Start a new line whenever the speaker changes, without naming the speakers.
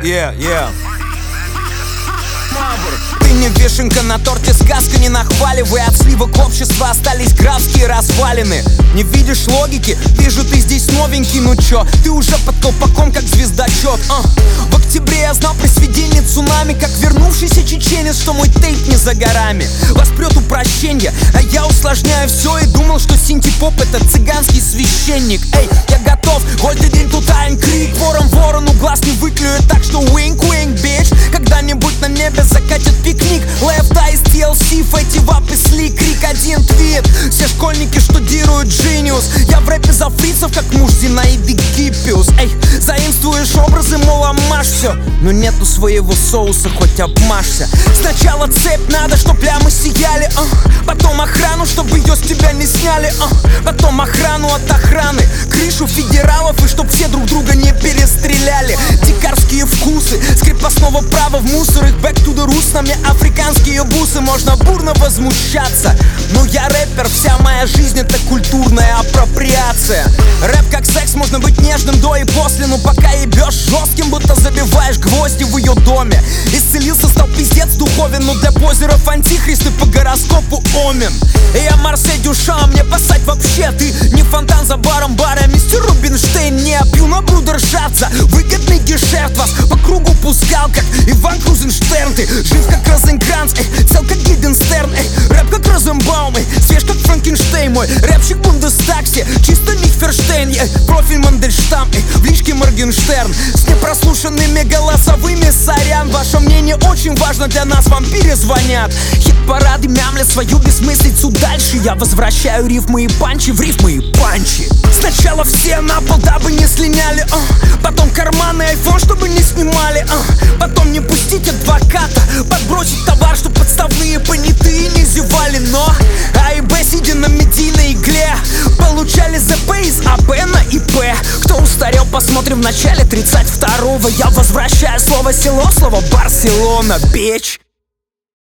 Ты не вишенка на торте, сказка не нахваливай. От сливок общества остались графские развалины. Не видишь логики? Вижу, ты здесь новенький. Ну чё, ты уже под колпаком, как звездочет. В октябре я знал про сведение цунами, как вернувшийся чеченец, что мой тейп не за горами. Воспрет упрощенье, а я усложняю все и думал, что синтепоп — это цыганский священник. Эй, я готов, каждый день тут ein крик. Ворон ворону глаз не выклюет, так что wink-wink, bitch. Когда-нибудь на небе закатят пикник. Left Eye, TLC, Fatty Wap и Slick Крик, один твит. Все школьники штудируют Genius. Я в рэпе за фрицев, как муж Зинаиды Гиппиус. Эй, заимствуешь образы, мол, амаш все, но нету своего соуса, хоть обмажься. Сначала цепь надо, чтоб плямы сияли, потом охрану, чтобы ее с тебя не сняли, потом охрану от охраны, крышу федералов, и чтоб все друг друга не перестреляли. Дикарские вкусы, с крепостного права в мусор, их back to the roots. На мне африканские бусы, можно бурно возмущаться, но я рэпер, вся моя жизнь — это культурная апроприация. Рэп как секс, можно быть нежным до и после, но пока ебешь жестким, будто забиваешь гвозди в ее доме. Исцелился, стал пиздец духовен, но для позеров антихрист и по гороскопу омен. И я Марсель Дюшам, мне пасать вообще. Ты не фонтан за баром бара, мистер Рубинштейн. Не пью на бруду ржаться, выгодный гешефт. Вас по кругу пускал, как Иван Крузенштерн. Ты жив как Розенкранц, цел как Гиденстерн. Рэп как Розенбаум, свеж как Франкенштейн. Мой рэпчик Бундестагсе, чисто Лихтенштейн. Профиль Мандельштам, в личке Моргенштерн. С непрослушанными голосовыми, сорян. Ваше мнение очень важно для нас, вам перезвонят. Хит-парады мямлят свою бессмыслицу дальше. Я возвращаю рифмы и панчи в рифмы и панчи. Сначала все на пол, дабы не слиняли, потом карманы, айфон, чтобы не снимали, потом не пустить адвоката, подбросить товар, чтоб подставные понятые не зевали. Но А и Б, сидя на медийной игле, получали ЗП из АБ на ИП. Кто устарел, посмотрим в начале 32-го. Я возвращаю слово село, слово Барселона, бич.